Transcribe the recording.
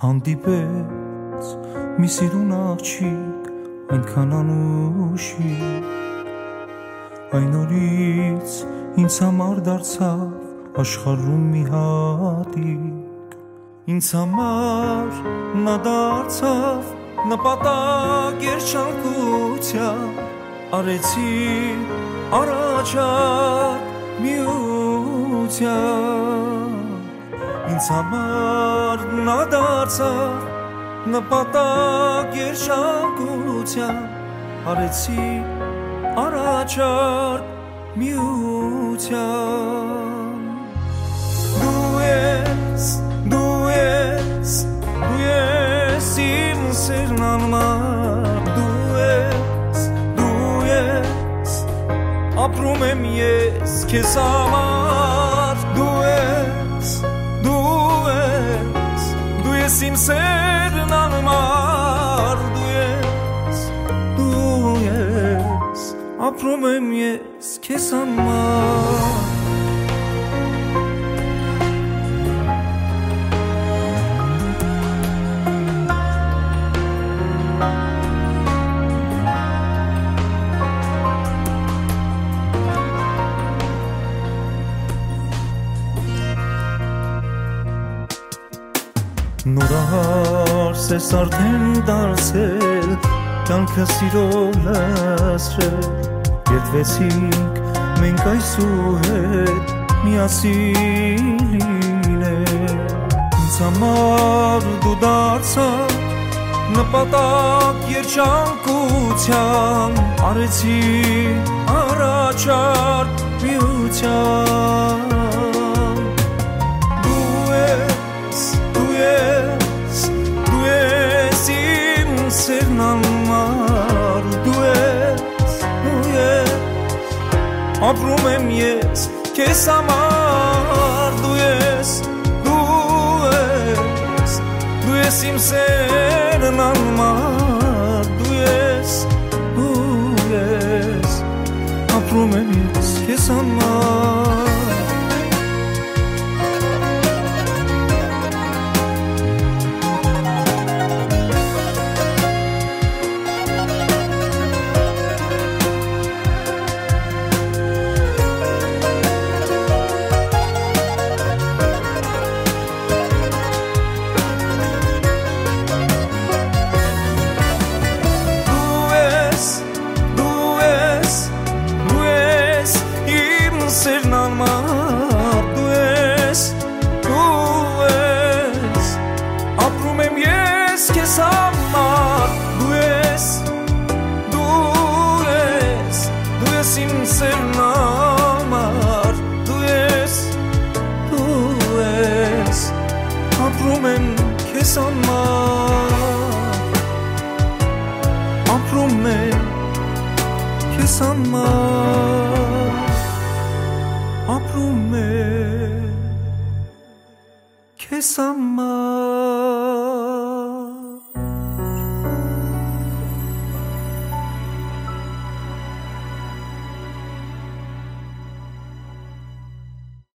հանդիպեց մի սիրուն աղջիկ այնքան անուշի այն օրից ինձ համար դարձավ աշխարհում մի հատիկ ինձ համար նա դարձավ նպատակ երջանկության արեցի առաջարկ միության ինձ համար նա դարձավ նպատակ երջանկության արեցի առաջարկ միության դու ես իմ սերն անմար դու ես ապրում եմ ես քեզ համար դու ես իմ սերն անմար դու ես ապրում եմ ես քեզ համար նորահար սես արդեն դարձել կյանքը սիրո լացրել երդվեցինք մենք այսուհետ միասին լինել ինձ համար դու դարձավ նպատակ երջանկության արեցի առաջարկ միության սերն անմար դու ես ապրում եմ ես քեզ համար դու ես իմ սերն անմար դու ես ապրում եմ ես քեզ համար ապրում եմ քեզ համար ապրում եմ քեզ համար